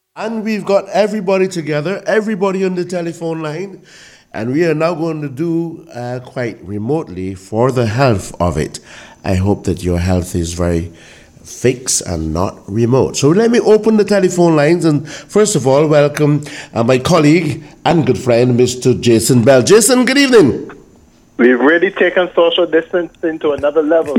And we've got everybody together, everybody on the telephone line, and we are now going to do quite remotely for the health of it. I hope that your health is very fixed and not remote. So let me open the telephone lines and first of all, welcome my colleague and good friend, Mr. Jason Bell. Jason, good evening. We've really taken social distancing to another level.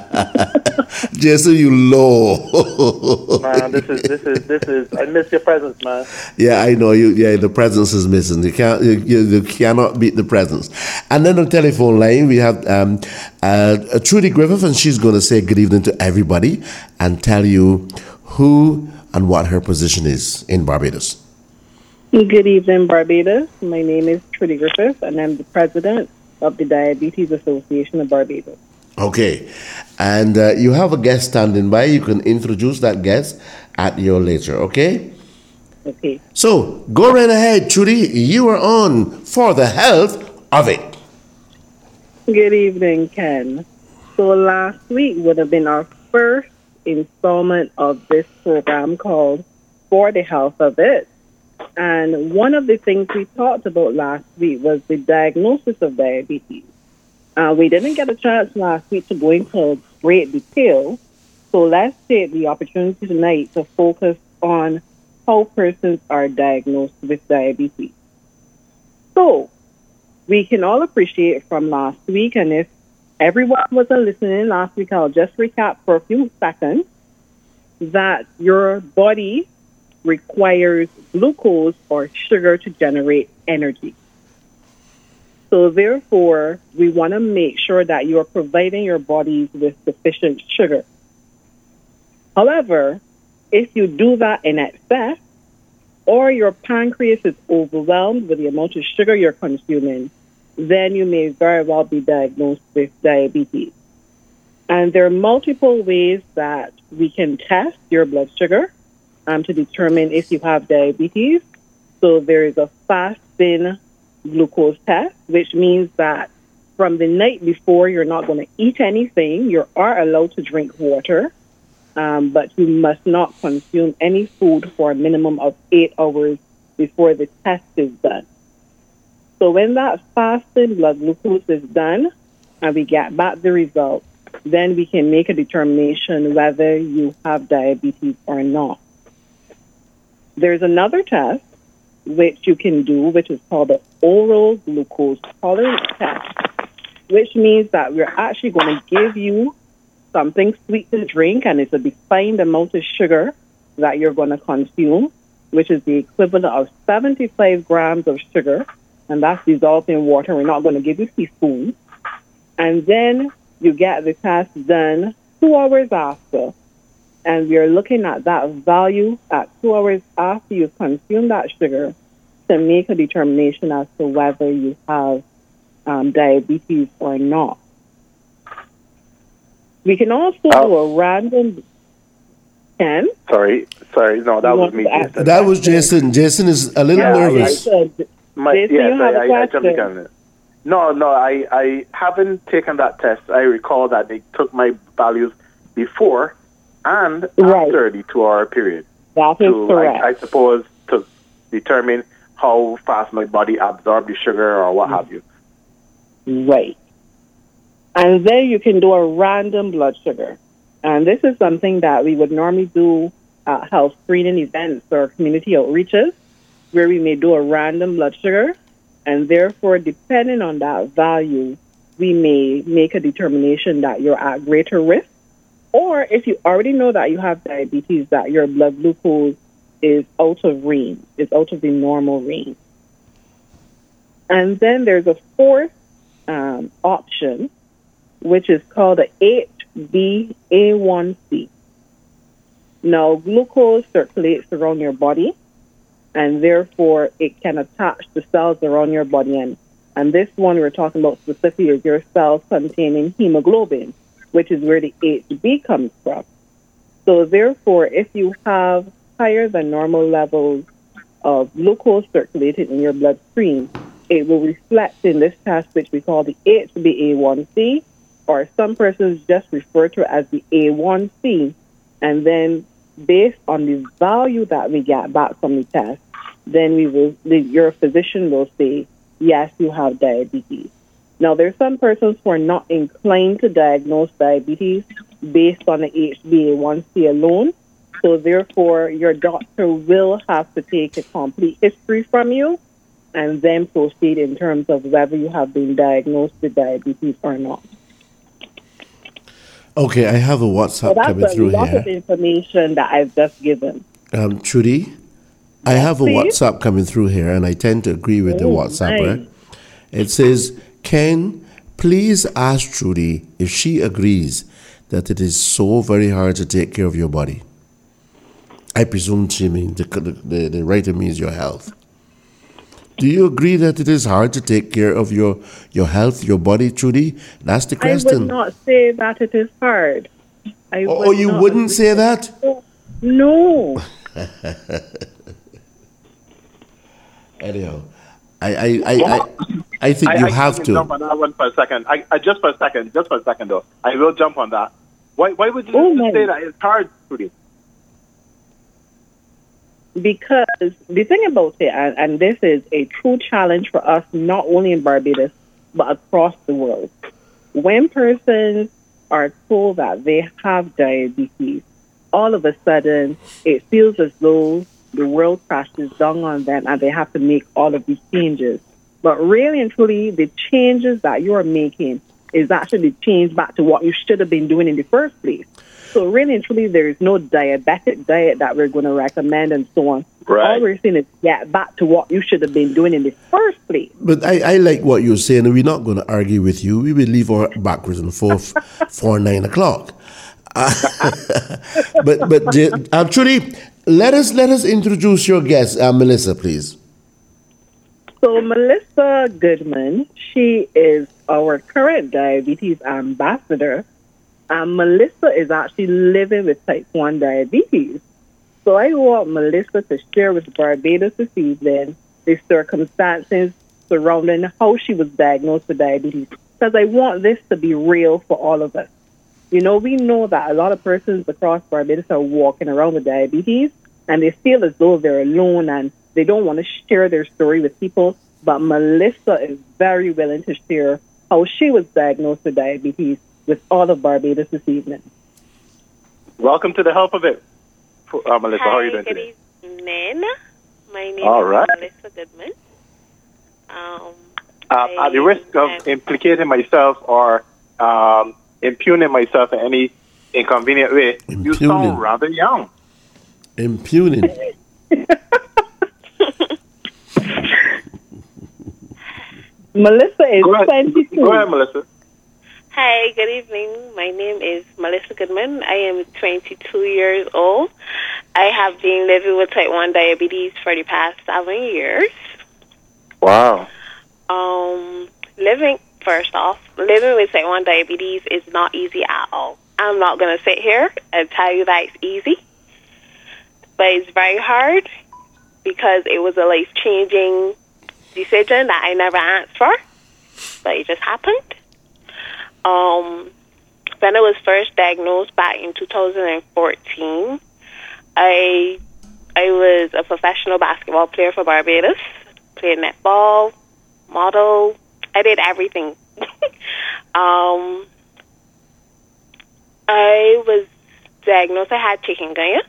Jason, you low. Man, this is. I miss your presence, man. Yeah, I know you. Yeah, the presence is missing. You cannot beat the presence. And then on the telephone line we have Trudy Griffith, and she's going to say good evening to everybody and tell you who and what her position is in Barbados. Good evening, Barbados. My name is Trudy Griffith, and I'm the president of the Diabetes Association of Barbados. Okay, and you have a guest standing by. You can introduce that guest at your leisure, okay? Okay. So, go right ahead, Trudy. You are on for the health of it. Good evening, Ken. So last week would have been our first installment of this program called For the Health of It. And one of the things we talked about last week was the diagnosis of diabetes. We didn't get a chance last week to go into great detail, so let's take the opportunity tonight to focus on how persons are diagnosed with diabetes. So, we can all appreciate from last week, and if everyone wasn't listening last week, I'll just recap for a few seconds, that your body requires glucose or sugar to generate energy. So therefore, we want to make sure that you are providing your bodies with sufficient sugar. However, if you do that in excess, or your pancreas is overwhelmed with the amount of sugar you're consuming, then you may very well be diagnosed with diabetes. And there are multiple ways that we can test your blood sugar to determine if you have diabetes. So there is a fasting glucose test, which means that from the night before, you're not going to eat anything. You are allowed to drink water, but you must not consume any food for a minimum of 8 hours before the test is done. So when that fasting blood glucose is done and we get back the result, then we can make a determination whether you have diabetes or not. There's another test which you can do, which is called the oral glucose tolerance test, which means that we're actually going to give you something sweet to drink, and it's a defined amount of sugar that you're going to consume, which is the equivalent of 75 grams of sugar, and that's dissolved in water. We're not going to give you teaspoons. And then you get the test done 2 hours after. And we are looking at that value at 2 hours after you consume that sugar to make a determination as to whether you have diabetes or not. We can also do a random... Ken? Sorry. No, that was me. That was Jason. Jason is a little nervous. Jason, I jumped the gun. No, I haven't taken that test. I recall that they took my values before and after the 2-hour period. That is correct. I suppose to determine how fast my body absorbs the sugar or what have you. Right. And then you can do a random blood sugar. And this is something that we would normally do at health screening events or community outreaches, where we may do a random blood sugar. And therefore, depending on that value, we may make a determination that you're at greater risk. Or if you already know that you have diabetes, that your blood glucose is out of range, is out of the normal range. And then there's a fourth option, which is called the HbA1c. Now, glucose circulates around your body, and therefore it can attach to cells around your body. And this one we're talking about specifically is your cells containing hemoglobin, which is where the HB comes from. So therefore, if you have higher than normal levels of glucose circulated in your bloodstream, it will reflect in this test, which we call the HbA1c, or some persons just refer to it as the A1C. And then based on the value that we get back from the test, then your physician will say, yes, you have diabetes. Now, there's some persons who are not inclined to diagnose diabetes based on the HbA1c alone. So, therefore, your doctor will have to take a complete history from you and then proceed in terms of whether you have been diagnosed with diabetes or not. Okay, I have a WhatsApp coming through here. That's a lot of information that I've just given. Trudy, I have a WhatsApp coming through here, and I tend to agree with the WhatsApper. Nice. It says, Ken, please ask Trudy if she agrees that it is so very hard to take care of your body. I presume she means the writer means your health. Do you agree that it is hard to take care of your health, your body, Trudy? That's the question. I would not say that it is hard. You wouldn't say that? No. Anyhow, I think you have to. Jump on that one for a second. Just for a second though. I will jump on that. Why would you say that it's hard, Trudy? Because the thing about it, and this is a true challenge for us, not only in Barbados, but across the world. When persons are told that they have diabetes, all of a sudden it feels as though the world crashes down on them and they have to make all of these changes. But really and truly, the changes that you're making is actually change back to what you should have been doing in the first place. So really and truly, there is no diabetic diet that we're going to recommend and so on. Right. All we're saying is get back to what you should have been doing in the first place. But I like what you're saying, and we're not going to argue with you. We will leave our backwards and forth for 9 o'clock. But Trudy, let us introduce your guest, Melissa, please. So Melissa Goodman, she is our current diabetes ambassador. Melissa is actually living with type 1 diabetes. So I want Melissa to share with Barbados this evening the circumstances surrounding how she was diagnosed with diabetes. Because I want this to be real for all of us. You know, we know that a lot of persons across Barbados are walking around with diabetes and they feel as though they're alone and they don't want to share their story with people. But Melissa is very willing to share how she was diagnosed with diabetes with all of Barbados this evening. Welcome to the Help of It. Melissa, how are you doing today? Good evening. My name is Melissa Goodman. At the risk of implicating myself or impugning myself in any inconvenient way, you sound rather young. Impugning. Melissa is 22. Go ahead, Melissa. Hi, good evening. My name is Melissa Goodman. I am 22 years old. I have been living with type 1 diabetes for the past 7 years. Wow. Living with type 1 diabetes is not easy at all. I'm not going to sit here and tell you that it's easy, but it's very hard because it was a life-changing decision that I never asked for, but it just happened. When I was first diagnosed back in 2014, I was a professional basketball player for Barbados, played netball, model. I did everything. I was diagnosed. I had chikungunya,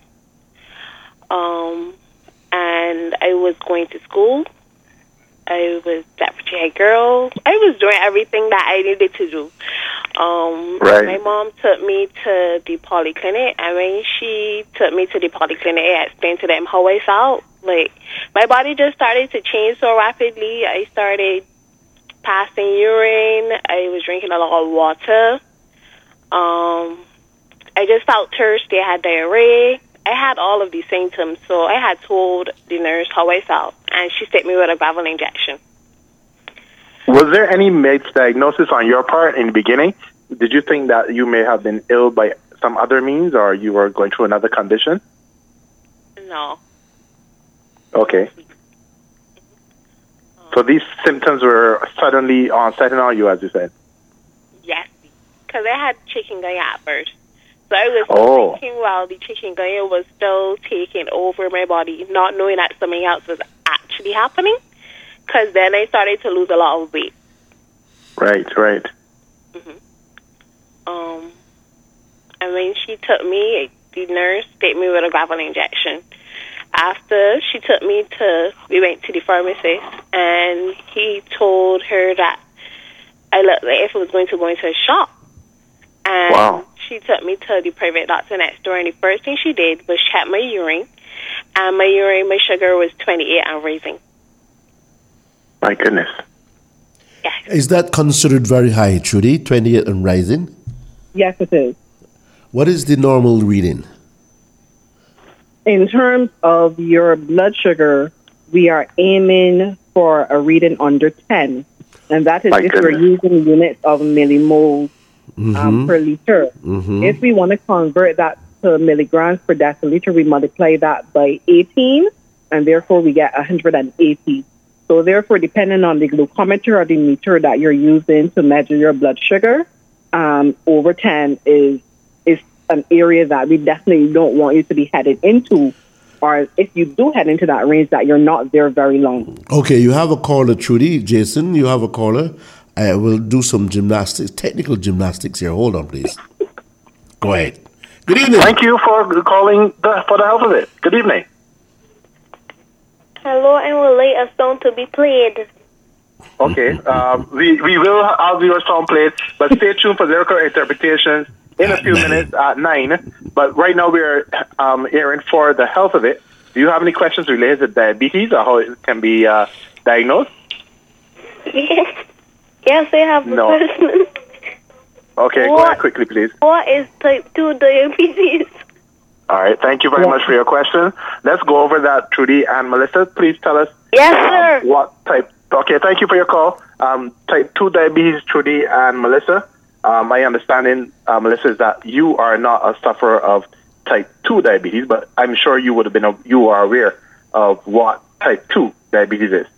and I was going to school. I was deputy head girl. I was doing everything that I needed to do. My mom took me to the polyclinic, and when she took me to the polyclinic, I explained to them how I felt. Like, my body just started to change so rapidly. I started passing urine. I was drinking a lot of water. I just felt thirsty. I had diarrhea. I had all of these symptoms, so I had told the nurse how I felt, and she sent me with a gravel injection. Was there any misdiagnosis on your part in the beginning? Did you think that you may have been ill by some other means, or you were going through another condition? No. Okay. So these symptoms were suddenly onsetting on you, as you said? Yes, because I had chikungunya at first. So I was thinking while the chikungunya was still taking over my body, not knowing that something else was actually happening. Because then I started to lose a lot of weight. Right. Mm-hmm. And when she took me, the nurse gave me with a gravel injection. After she took me we went to the pharmacist, and he told her that I looked like if I was going to go into a shop. And she took me to the private doctor next door, and the first thing she did was check my urine. And my sugar was 28 and rising. My goodness. Yes. Is that considered very high, Trudy? 28 and rising? Yes, it is. What is the normal reading? In terms of your blood sugar, we are aiming for a reading under 10. And that is if we're using units of millimoles per liter. Mm-hmm. If we want to convert that to milligrams per deciliter, we multiply that by 18, and therefore we get 180. So therefore, depending on the glucometer or the meter that you're using to measure your blood sugar, over 10 is an area that we definitely don't want you to be headed into, or if you do head into that range, that you're not there very long. Okay, you have a caller, Trudy. Jason, you have a caller. I will do some technical gymnastics here. Hold on, please. Go ahead. Good evening. Thank you for calling for the help of it. Good evening. Hello, and we'll lay a song to be played. Okay, we will have your song played, but stay tuned for lyrical interpretations in a few minutes at 9. But right now we're airing for the health of it. Do you have any questions related to diabetes or how it can be diagnosed? Yes, I have a question. Okay, go ahead quickly, please. What is type 2 diabetes? All right, thank you very much for your question. Let's go over that, Trudy and Melissa. Please tell us. Yes, sir. What type? Okay, thank you for your call. Type 2 diabetes, Trudy and Melissa. My understanding, Melissa, is that you are not a sufferer of type 2 diabetes, but I'm sure you are aware of what type 2 diabetes is.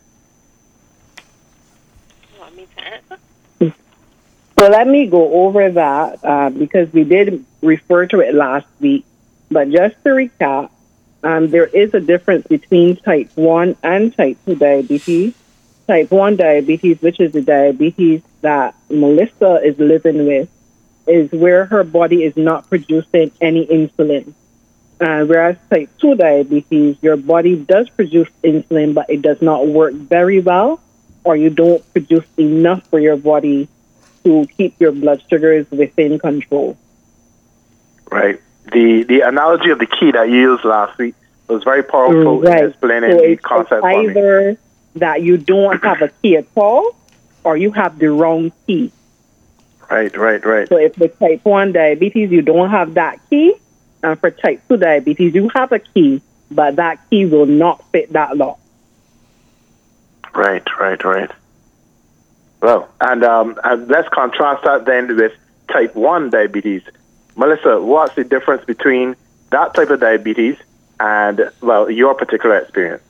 You want me to answer? So let me go over that because we did refer to it last week. But just to recap, there is a difference between type 1 and type 2 diabetes. Type 1 diabetes, which is the diabetes that Melissa is living with, is where her body is not producing any insulin. Whereas type 2 diabetes, your body does produce insulin, but it does not work very well, or you don't produce enough for your body to keep your blood sugars within control. Right. The analogy of the key that you used last week was very powerful in explaining the concept for me. Either that you don't have a key at all, or you have the wrong key. Right. So if with type 1 diabetes, you don't have that key, and for type 2 diabetes, you have a key, but that key will not fit that lock. Right. Well, and let's contrast that then with type 1 diabetes. Melissa, what's the difference between that type of diabetes and, well, your particular experience?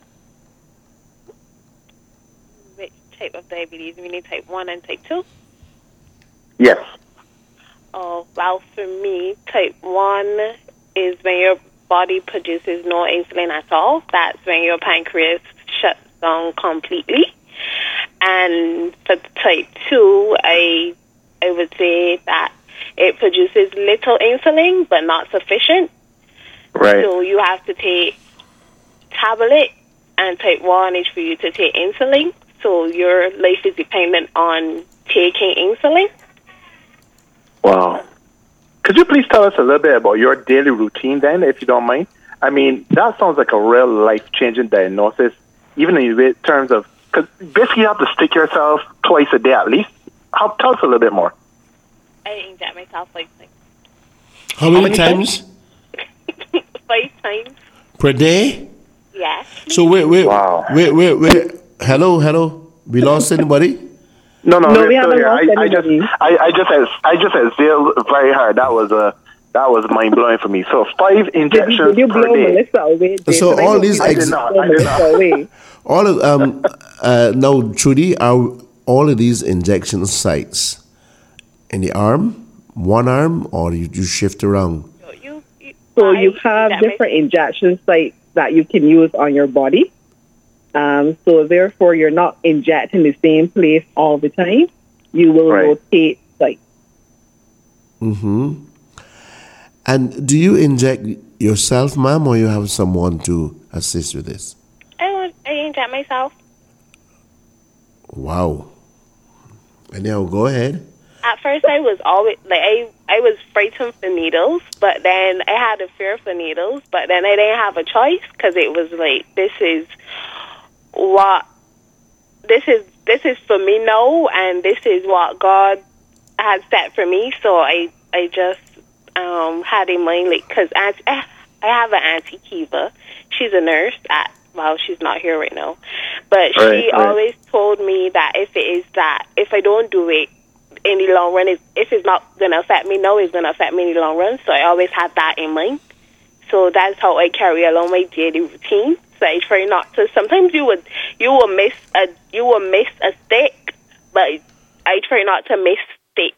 Which type of diabetes? You mean type 1 and type 2? Yes. Oh, well, for me, type 1 is when your body produces no insulin at all. That's when your pancreas shuts down completely. And for type 2, I would say that it produces little insulin, but not sufficient. Right. So you have to take tablet, and type 1 is for you to take insulin. So your life is dependent on taking insulin. Wow. Could you please tell us a little bit about your daily routine then, if you don't mind? I mean, that sounds like a real life-changing diagnosis, even in terms of, because basically you have to stick yourself twice a day at least. Tell us a little bit more. I inject myself like How many times? 5 times. Per day? Yes. So wait. Hello. We lost anybody? No, we haven't lost anybody. I just exhaled very hard. That was mind blowing for me. So 5 injections did you blow per day. Melissa away, Jason? So all these I did not. all of now, Trudy, are all of these injection sites in the arm, one arm, or you shift around? So you have different injection sites that you can use on your body. So therefore, you're not injecting the same place all the time. You will rotate sites. Mm-hmm. And do you inject yourself, ma'am, or you have someone to assist with this? I inject myself. Wow. And now go ahead. At first, I was always I was frightened for needles, but then I had a fear for needles. But then I didn't have a choice because it was like this is for me now, and this is what God has set for me. So I just had in mind, like, because I have an auntie Kiva. She's a nurse she's not here right now, but she always told me that if I don't do it in the long run, if it's not gonna affect me now, it's gonna affect me in the long run. So I always had that in mind. So that's how I carry along my daily routine. So I try not to. Sometimes you will miss a stick, but I try not to miss sticks.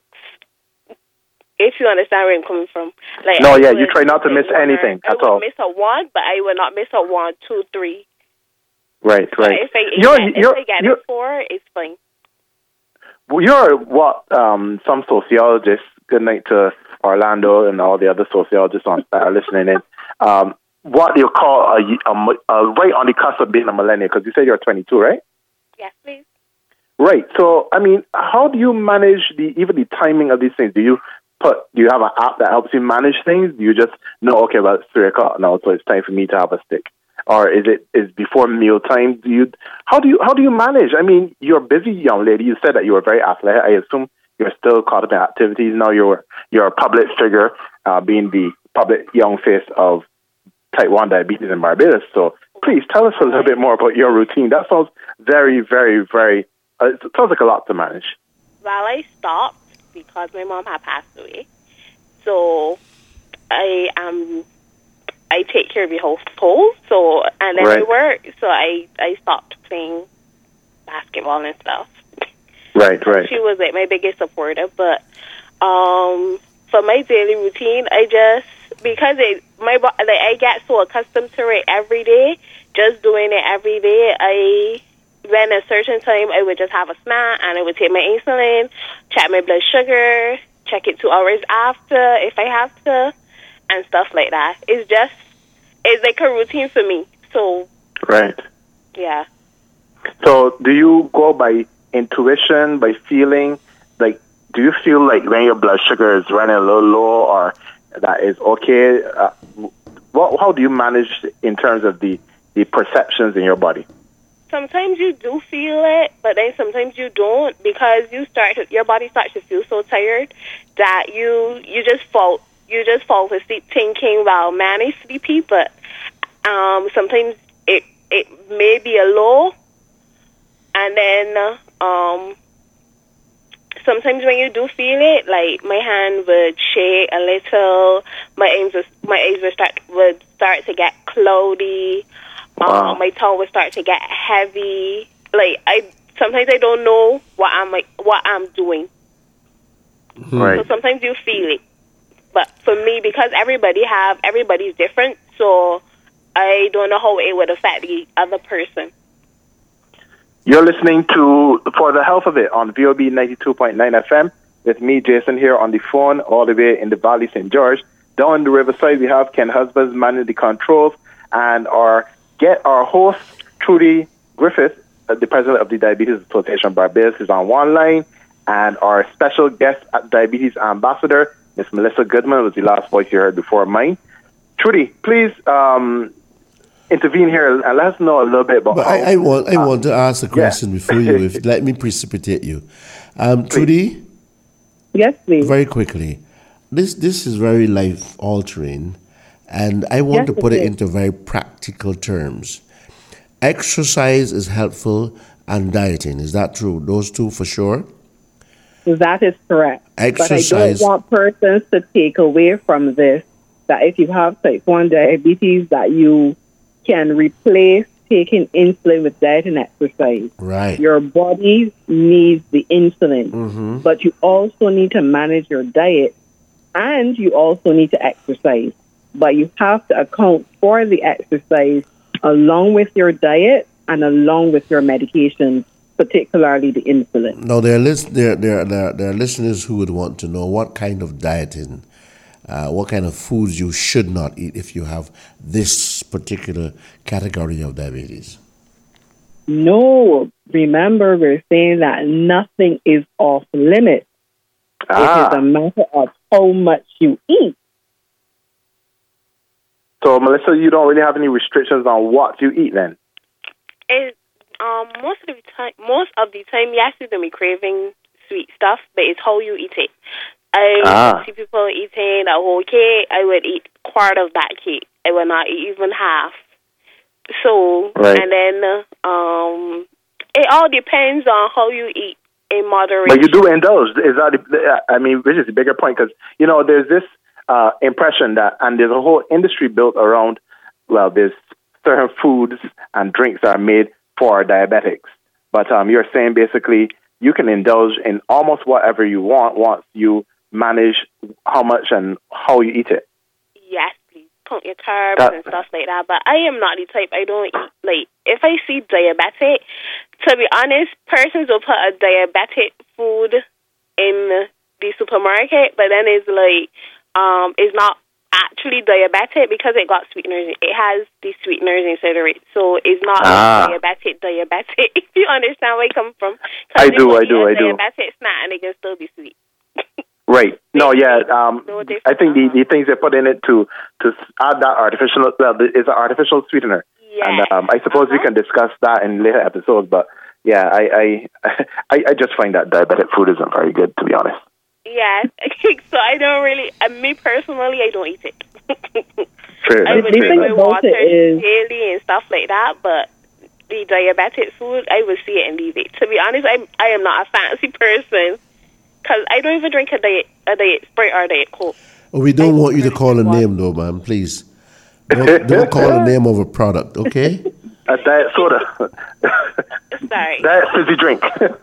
If you understand where I'm coming from. Like, you try not to miss anything. That's all. I would miss a 1, but I will not miss a 1, 2, 3. Right. But if I get it 4, it's fine. Well, you're what some sociologists, good night to Orlando and all the other sociologists listening in, what you call right on the cusp of being a millennial, because you said you're 22, right? Yes, please. Right. So, I mean, how do you manage even the timing of these things? Do you have an app that helps you manage things? Do you just know, okay, well, it's 3 o'clock now, so it's time for me to have a stick? Or is before meal time? How do you manage? I mean, you're a busy young lady. You said that you were very athletic. I assume you're still caught up in activities. Now you're a public figure, being the public young face of type 1 diabetes in Barbados. So please tell us a little bit more about your routine. That sounds very, very, very, it sounds like a lot to manage. Well, I stopped because my mom had passed away. So I take care of the household, and then I work, so I stopped playing basketball and stuff. Right. She was like my biggest supporter, but for my daily routine, because I get so accustomed to it every day, just doing it every day. When a certain time, I would just have a snack, and I would take my insulin, check my blood sugar, check it 2 hours after if I have to, and stuff like that. It's like a routine for me. So right. Yeah. So do you go by intuition, by feeling? Like, do you feel like when your blood sugar is running a little low, or that is okay? How do you manage in terms of the perceptions in your body? Sometimes you do feel it, but then sometimes you don't, because your body starts to feel so tired that you just fall asleep thinking, well, man, I sleepy, but sometimes it may be a low, and then sometimes when you do feel it, like my hand would shake a little, my eyes would start to get cloudy. Wow. My tongue would start to get heavy. Like sometimes I don't know what I'm doing. Right. So sometimes you feel it, but for me, because everybody's different, so I don't know how it would affect the other person. You're listening to For the Health of It on VOB 92.9 FM with me, Jason, here on the phone all the way in the Valley St. George. Down the riverside, we have Ken Husbands managing the controls, and our host, Trudy Griffith, the president of the Diabetes Association Barbados, is on one line, and our special guest diabetes ambassador, Miss Melissa Goodman, was the last voice you heard before mine. Trudy, please intervene here and let us know a little bit about. But I want to ask a question before you. Let me precipitate you, Trudy. Yes, please. Very quickly, this is very life altering. And I want to put it into very practical terms. Exercise is helpful and dieting. Is that true? Those two for sure? That is correct. Exercise. But I don't want persons to take away from this that if you have type 1 diabetes, that you can replace taking insulin with diet and exercise. Right. Your body needs the insulin, but you also need to manage your diet, and you also need to exercise. but you have to account for the exercise along with your diet and along with your medications, particularly the insulin. Now, there are listeners who would want to know what kind of dieting, what kind of foods you should not eat if you have this particular category of diabetes. No, remember, we're saying that nothing is off limits. It is a matter of how much you eat. So, Melissa, you don't really have any restrictions on what you eat then? Most of the time, yes, you're going to be craving sweet stuff, but it's how you eat it. I see people eating a whole cake. I would eat quart of that cake. I would not eat even half. So, and then it all depends on how you eat in moderation. But you do indulge. Is that? I mean, which is the bigger point, because there's this impression that, and there's a whole industry built around. Well, there's certain foods and drinks that are made for diabetics, but you're saying basically you can indulge in almost whatever you want once you manage how much and how you eat it. Yes, please count your carbs and stuff like that. But I am not the type. I don't eat if I see diabetic. To be honest, persons will put a diabetic food in the supermarket, but then it's it's not actually diabetic because it got sweeteners. It has the sweeteners inside of it, so it's not diabetic. If you understand where I come from, I do. Diabetic snack and it can still be sweet. Right. No, yeah. I think the things they put in it to add that artificial, is an artificial sweetener. Yes. And I suppose we can discuss that in later episodes. But yeah, I just find that diabetic food isn't very good, to be honest. Yeah. So I don't really. Me personally, I don't eat it. Fair I would drink my water daily and stuff like that, but the diabetic food, I would see it and leave it. To be honest, I am not a fancy person. Because I don't even drink a diet Sprite or a diet Coke. Oh, we don't want you to call a name, though, man. Please. Don't call the name of a product, okay? A diet soda. Sorry. Diet fizzy drink.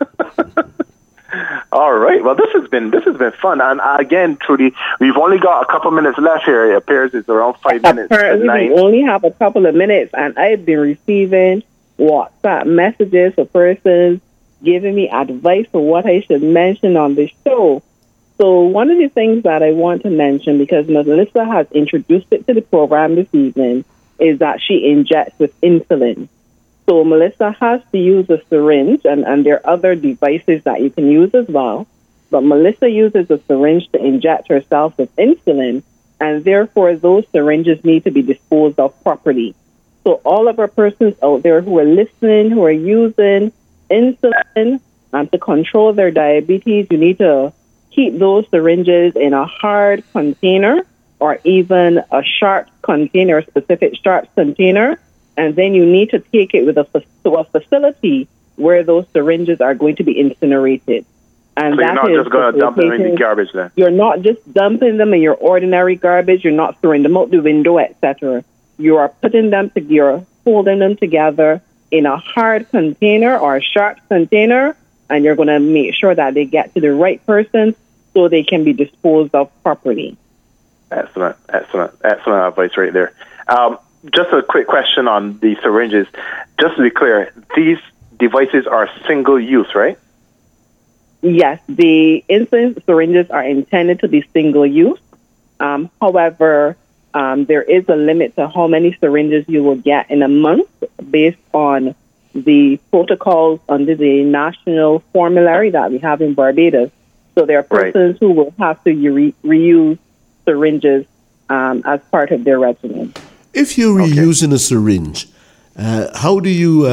All right. Well, this has been fun. And again, Trudy, we've only got a couple minutes left here. It appears it's around 5 minutes. Apparently, we only have a couple of minutes, and I've been receiving WhatsApp messages for persons giving me advice for what I should mention on the show. So one of the things that I want to mention, because Melissa has introduced it to the program this evening, is that she injects with insulin. So Melissa has to use a syringe, and there are other devices that you can use as well. But Melissa uses a syringe to inject herself with insulin, and therefore those syringes need to be disposed of properly. So all of our persons out there who are listening, who are using insulin, and to control their diabetes, you need to keep those syringes in a hard container or even a sharp container, a specific sharp container, and then you need to take it to a facility where those syringes are going to be incinerated. And so you're not just going to dump them in the garbage then? You're not just dumping them in your ordinary garbage. You're not throwing them out the window, etc. You are putting them together, holding them together in a hard container or a sharp container, and you're going to make sure that they get to the right person so they can be disposed of properly. Excellent advice right there. Just a quick question on the syringes. Just to be clear, these devices are single use, right? Yes, the insulin syringes are intended to be single use. However, there is a limit to how many syringes you will get in a month based on the protocols under the national formulary that we have in Barbados. So there are persons who will have to reuse syringes as part of their regimen. If you're reusing a syringe, how do you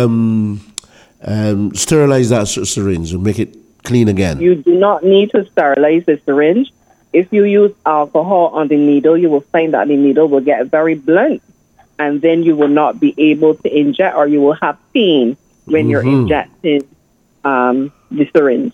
sterilize that syringe and make it clean again? You do not need to sterilize the syringe. If you use alcohol on the needle, you will find that the needle will get very blunt, and then you will not be able to inject, or you will have pain when you're injecting the syringe.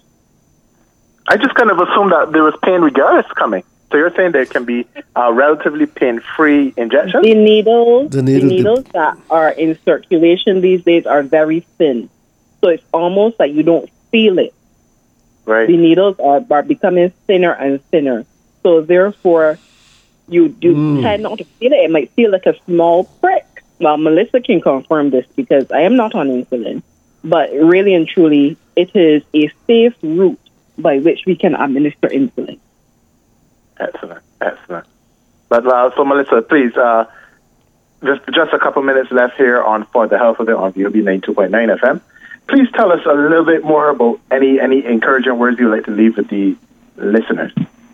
I just kind of assumed that there was pain regardless coming. So you're saying there can be relatively pain-free injections? The needles that are in circulation these days are very thin. So it's almost like you don't feel it. Right. The needles are becoming thinner and thinner. So therefore, You tend not to feel it. It might feel like a small prick. Well, Melissa can confirm this because I am not on insulin. But really and truly, it is a safe route by which we can administer insulin. Excellent. But so, Melissa, please, just a couple minutes left here on For the Health of It on VOB 92.9 FM. Please tell us a little bit more about any encouraging words you'd like to leave with the listeners.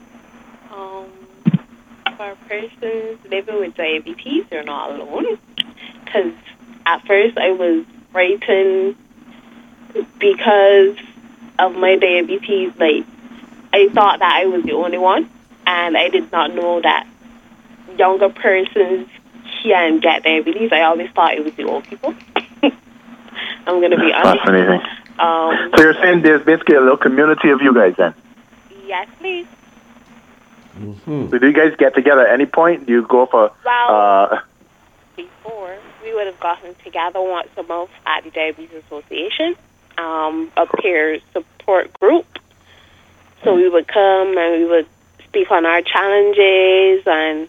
For persons living with diabetes, you're not alone. Because at first I was frightened because of my diabetes. Like, I thought that I was the only one, and I did not know that younger persons can get diabetes. I always thought it was the old people. I'm going to be honest. Fascinating. So you're saying there's basically a little community of you guys then? Yes, please. Mm-hmm. So do you guys get together at any point? Do you go for... Before, we would have gotten together once a month at the Diabetes Association, a peer support group. So we would come and we would speak on our challenges and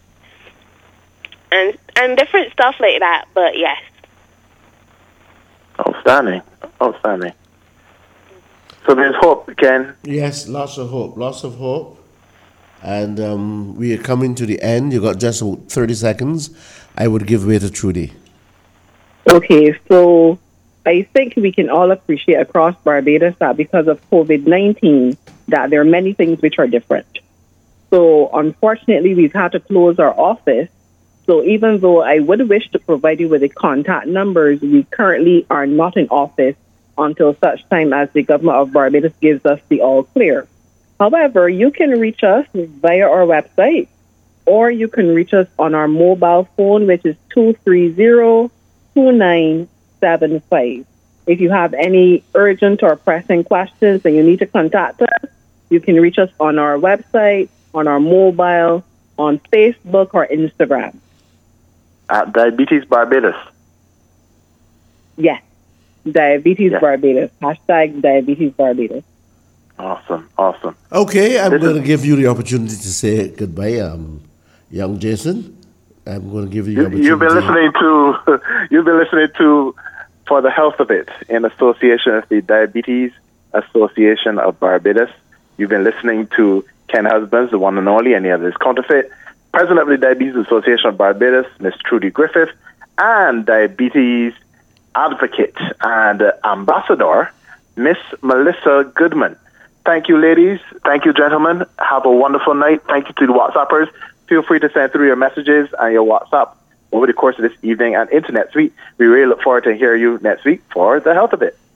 different stuff like that. But yes. Outstanding. So there's hope, Ken. Yes, lots of hope. And we are coming to the end. You got just 30 seconds. I would give way to Trudy. Okay, so I think we can all appreciate across Barbados that because of COVID-19, that there are many things which are different. So unfortunately, we've had to close our office. So even though I would wish to provide you with the contact numbers, we currently are not in office until such time as the government of Barbados gives us the all clear. However, you can reach us via our website, or you can reach us on our mobile phone, which is 230-2975. If you have any urgent or pressing questions and you need to contact us, you can reach us on our website, on our mobile, on Facebook or Instagram. At Diabetes Barbados. Yes, Diabetes Barbados. # Diabetes Barbados. Awesome. Okay, I'm going to give you the opportunity to say goodbye, young Jason. I'm going to give you the opportunity. You've been listening to For the Health of It in association with the Diabetes Association of Barbados. You've been listening to Ken Husbands, the one and only, any others counterfeit, President of the Diabetes Association of Barbados, Miss Trudy Griffith, and Diabetes Advocate and Ambassador, Miss Melissa Goodman. Thank you, ladies. Thank you, gentlemen. Have a wonderful night. Thank you to the WhatsAppers. Feel free to send through your messages and your WhatsApp over the course of this evening and into next week. We really look forward to hearing you next week for the health of it.